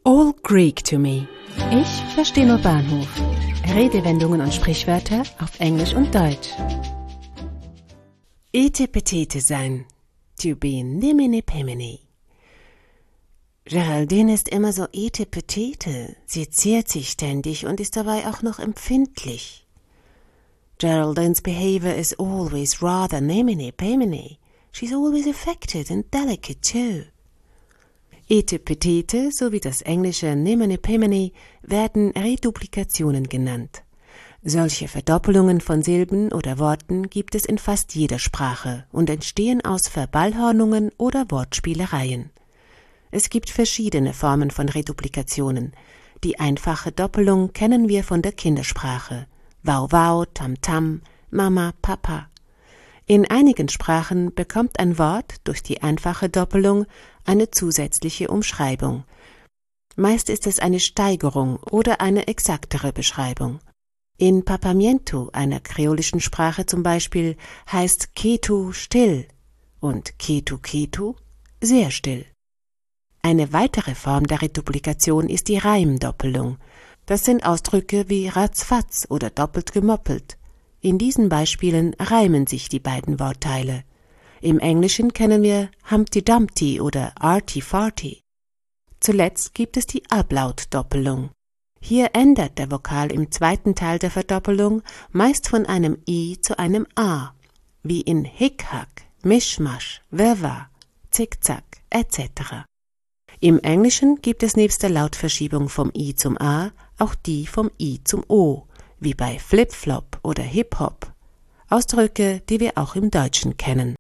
All Greek to me. Ich verstehe nur Bahnhof. Redewendungen und Sprichwörter auf Englisch und Deutsch. Etepetete sein. To be nimini pimini. Geraldine ist immer so etepetete. Sie ziert sich ständig und ist dabei auch noch empfindlich. Geraldines behavior is always rather nimini pimini. She's always affected and delicate too. Etepetete sowie das englische nimini pimini werden Reduplikationen genannt. Solche Verdoppelungen von Silben oder Worten gibt es in fast jeder Sprache und entstehen aus Verballhornungen oder Wortspielereien. Es gibt verschiedene Formen von Reduplikationen. Die einfache Doppelung kennen wir von der Kindersprache. Wau wau, tam tam, Mama, Papa. In einigen Sprachen bekommt ein Wort durch die einfache Doppelung eine zusätzliche Umschreibung. Meist ist es eine Steigerung oder eine exaktere Beschreibung. In Papamiento, einer kreolischen Sprache zum Beispiel, heißt Ketu still und Ketu Ketu sehr still. Eine weitere Form der Reduplikation ist die Reimdoppelung. Das sind Ausdrücke wie ratzfatz oder doppelt gemoppelt. In diesen Beispielen reimen sich die beiden Wortteile. Im Englischen kennen wir Humpty Dumpty oder Arty Farty. Zuletzt gibt es die Ablautdoppelung. Hier ändert der Vokal im zweiten Teil der Verdoppelung meist von einem I zu einem A, wie in Hickhack, Mischmasch, Wirrwarr, Zickzack etc. Im Englischen gibt es nebst der Lautverschiebung vom I zum A auch die vom I zum O, wie bei Flip-Flop oder Hip-Hop, Ausdrücke, die wir auch im Deutschen kennen.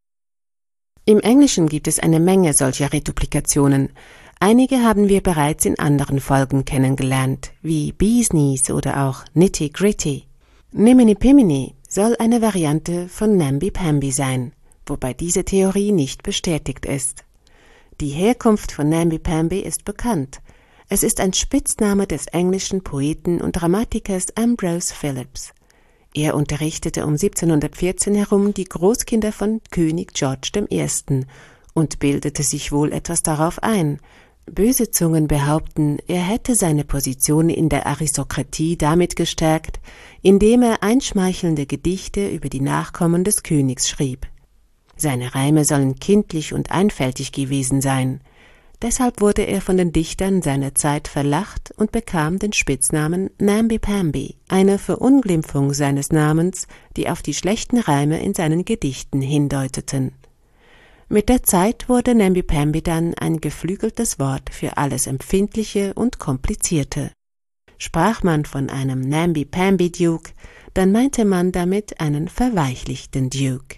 Im Englischen gibt es eine Menge solcher Reduplikationen. Einige haben wir bereits in anderen Folgen kennengelernt, wie Bee's Knees oder auch Nitty Gritty. Nimini Pimini soll eine Variante von Namby-Pamby sein, wobei diese Theorie nicht bestätigt ist. Die Herkunft von Namby-Pamby ist bekannt. Es ist ein Spitzname des englischen Poeten und Dramatikers Ambrose Phillips. Er unterrichtete um 1714 herum die Großkinder von König George I. und bildete sich wohl etwas darauf ein. Böse Zungen behaupten, er hätte seine Position in der Aristokratie damit gestärkt, indem er einschmeichelnde Gedichte über die Nachkommen des Königs schrieb. Seine Reime sollen kindlich und einfältig gewesen sein. Deshalb wurde er von den Dichtern seiner Zeit verlacht und bekam den Spitznamen Namby-Pamby, eine Verunglimpfung seines Namens, die auf die schlechten Reime in seinen Gedichten hindeuteten. Mit der Zeit wurde Namby-Pamby dann ein geflügeltes Wort für alles Empfindliche und Komplizierte. Sprach man von einem Namby-Pamby-Duke, dann meinte man damit einen verweichlichten Duke.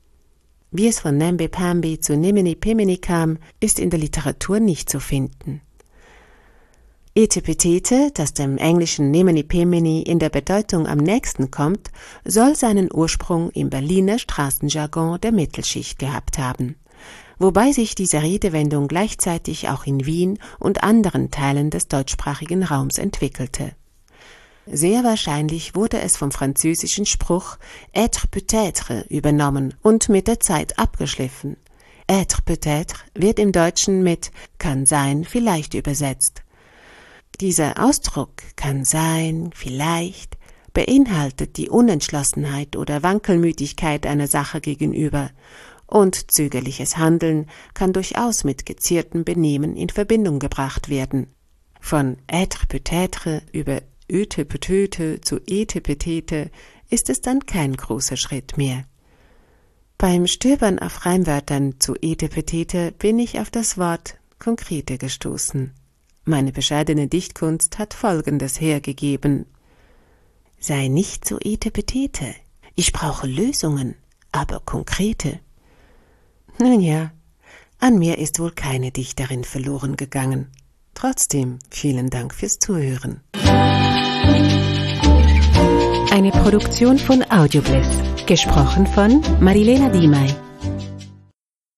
Wie es von Namby-Pamby zu Nimini-Pimini kam, ist in der Literatur nicht zu finden. Etepetete, das dem englischen Nimini-Pimini in der Bedeutung am nächsten kommt, soll seinen Ursprung im Berliner Straßenjargon der Mittelschicht gehabt haben, wobei sich diese Redewendung gleichzeitig auch in Wien und anderen Teilen des deutschsprachigen Raums entwickelte. Sehr wahrscheinlich wurde es vom französischen Spruch être peut-être übernommen und mit der Zeit abgeschliffen. Être peut-être wird im Deutschen mit kann sein, vielleicht übersetzt. Dieser Ausdruck kann sein, vielleicht beinhaltet die Unentschlossenheit oder Wankelmütigkeit einer Sache gegenüber, und zögerliches Handeln kann durchaus mit geziertem Benehmen in Verbindung gebracht werden. Von être peut-être über Ötepetete zu Etepetete ist es dann kein großer Schritt mehr. Beim Stöbern auf Reimwörtern zu Etepetete bin ich auf das Wort konkrete gestoßen. Meine bescheidene Dichtkunst hat Folgendes hergegeben: Sei nicht so etepetete. Ich brauche Lösungen, aber konkrete. Nun ja, an mir ist wohl keine Dichterin verloren gegangen. Trotzdem vielen Dank fürs Zuhören. Eine Produktion von Audiobliss, gesprochen von Marilena Diemey.